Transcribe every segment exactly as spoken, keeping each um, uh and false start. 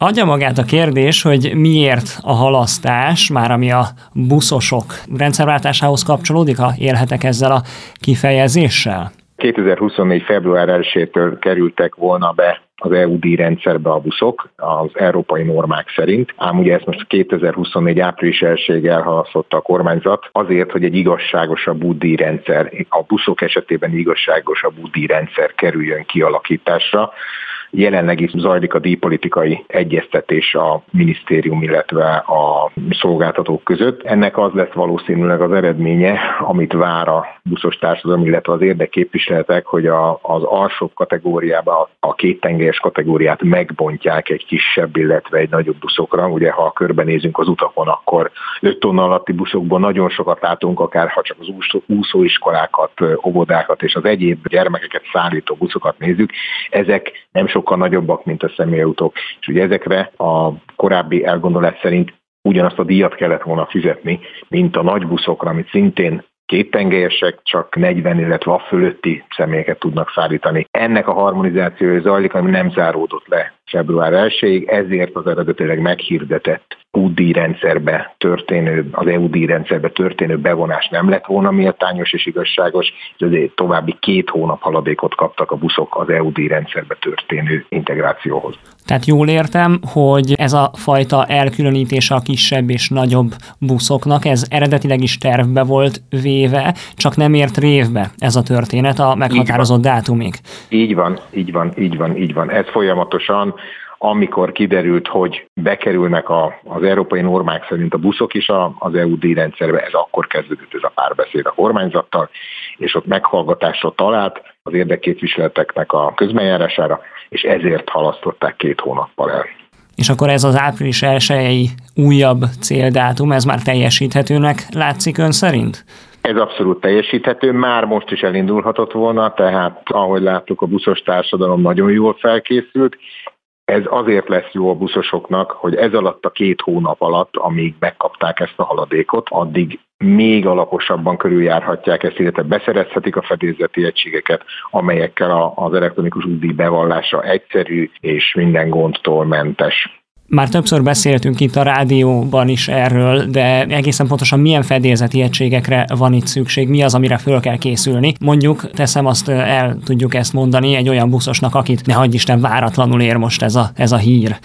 Adja magát a kérdés, hogy miért a halasztás, már ami a buszosok rendszerváltásához kapcsolódik, ha élhetek ezzel a kifejezéssel? kétezer-huszonnégy. február elsejétől kerültek volna be az é u díjrendszerbe a buszok az európai normák szerint, ám ugye ezt most kétezer-huszonnégy. április elsejéig elhalasztotta a kormányzat azért, hogy egy igazságosabb útdíjrendszer, a buszok esetében igazságosabb útdíjrendszer kerüljön kialakításra. Jelenleg is zajlik a díjpolitikai egyeztetés a minisztérium, illetve a szolgáltatók között. Ennek az lesz valószínűleg az eredménye, amit vár a buszos társadalom, illetve az érdekképviseletek, hogy a, az alsóbb kategóriába, a kéttengelyes kategóriát megbontják egy kisebb, illetve egy nagyobb buszokra. Ugye, ha körbenézünk az utakon, akkor öt tonna alatti buszokból nagyon sokat látunk, akár ha csak az úszóiskolákat, óvodákat és az egyéb gyermekeket szállító buszokat nézzük. Ezek nem sok sokkal nagyobbak, mint a személyautók. És ugye ezekre a korábbi elgondolás szerint ugyanazt a díjat kellett volna fizetni, mint a nagy buszokra, amit szintén kéttengelyesek, csak negyven, illetve a fölötti személyeket tudnak szállítani. Ennek a harmonizációja zajlik, ami nem záródott le február elsejéig, ezért az eredetileg meghirdetett útdíjrendszerbe történő, az é u díjrendszerbe történő bevonás nem lett volna méltányos és igazságos, és ezért további két hónap haladékot kaptak a buszok az é u díjrendszerbe történő integrációhoz. Tehát jól értem, hogy ez a fajta elkülönítése a kisebb és nagyobb buszoknak, ez eredetileg is tervbe volt véve, csak nem ért révbe ez a történet a meghatározott dátumig. Így van, így van, így van, így van. Ez folyamatosan, amikor kiderült, hogy bekerülnek a, az európai normák szerint a buszok is a, az é u díjrendszerbe, ez akkor kezdődött ez a párbeszéd a kormányzattal, és ott meghallgatásra talált az érdekképviseleteknek a közbenjárására, és ezért halasztották két hónappal el. És akkor ez az április elsejei újabb céldátum, ez már teljesíthetőnek látszik ön szerint? Ez abszolút teljesíthető, már most is elindulhatott volna, tehát ahogy láttuk, a buszos társadalom nagyon jól felkészült. Ez azért lesz jó a buszosoknak, hogy ez alatt a két hónap alatt, amíg megkapták ezt a haladékot, addig még alaposabban körüljárhatják ezt, illetve beszerezhetik a fedélzeti egységeket, amelyekkel az elektronikus útdíj bevallása egyszerű és minden gondtól mentes. Már többször beszéltünk itt a rádióban is erről, de egészen pontosan milyen fedélzeti egységekre van itt szükség, mi az, amire föl kell készülni. Mondjuk, teszem azt, el tudjuk ezt mondani egy olyan buszosnak, akit ne hagyj Isten váratlanul ér most ez a, ez a hír.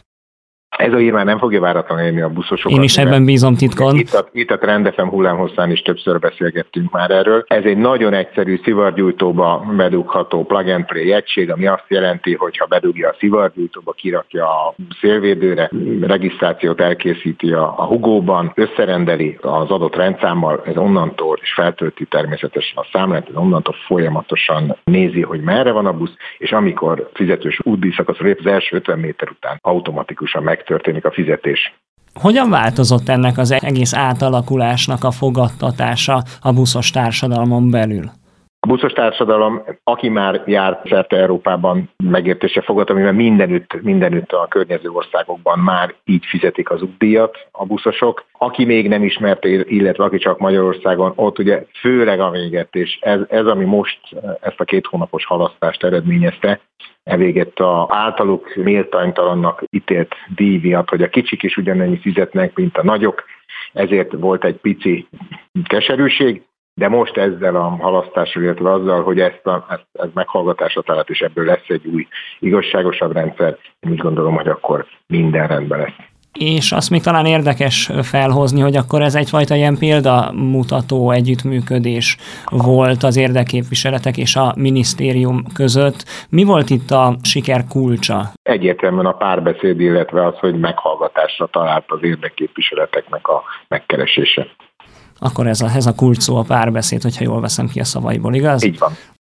Ez a hír már nem fogja váratlanul érni a buszosokat. Én is ebben bízom titkon. Itt a, itt a Trend ef em hullámhosszán is többször beszélgettünk már erről. Ez egy nagyon egyszerű szivargyújtóba bedugható plug-and-play egység, ami azt jelenti, hogy ha bedugja a szivargyújtóba, kirakja a szélvédőre, regisztrációt elkészíti a, a Hugóban, összerendeli az adott rendszámmal, ez onnantól, és feltölti természetesen a számlát, ez onnantól folyamatosan nézi, hogy merre van a busz, és amikor fizetős útdíjszakaszra lép, az első ötven méter után automatikusan meg történik a fizetés. Hogyan változott ennek az egész átalakulásnak a fogadtatása a buszos társadalmon belül? A buszos társadalom, aki már járt szerte Európában, megértése fogadta, mivel mindenütt, mindenütt a környező országokban már így fizetik az útdíjat a buszosok. Aki még nem ismerte, illetve aki csak Magyarországon, ott ugye főleg a véget, és ez, ez ami most ezt a két hónapos halasztást eredményezte, elvégett a általuk méltánytalannak ítélt díj miatt, hogy a kicsik is ugyanennyi fizetnek, mint a nagyok, ezért volt egy pici keserűség, de most ezzel a halasztással, illetve azzal, hogy ezt, a, ezt, ezt meghallgatásra talált, és ebből lesz egy új igazságosabb rendszer, én úgy gondolom, hogy akkor minden rendben lesz. És azt még talán érdekes felhozni, hogy akkor ez egyfajta ilyen példamutató együttműködés volt az érdekképviseletek és a minisztérium között. Mi volt itt a siker kulcsa? Egyértelműen a párbeszéd, illetve az, hogy meghallgatásra talált az érdekképviseleteknek a megkeresése. Akkor ez a, ez a kulcs szó, a párbeszéd, hogyha jól veszem ki a szavaiból, igaz? Így van.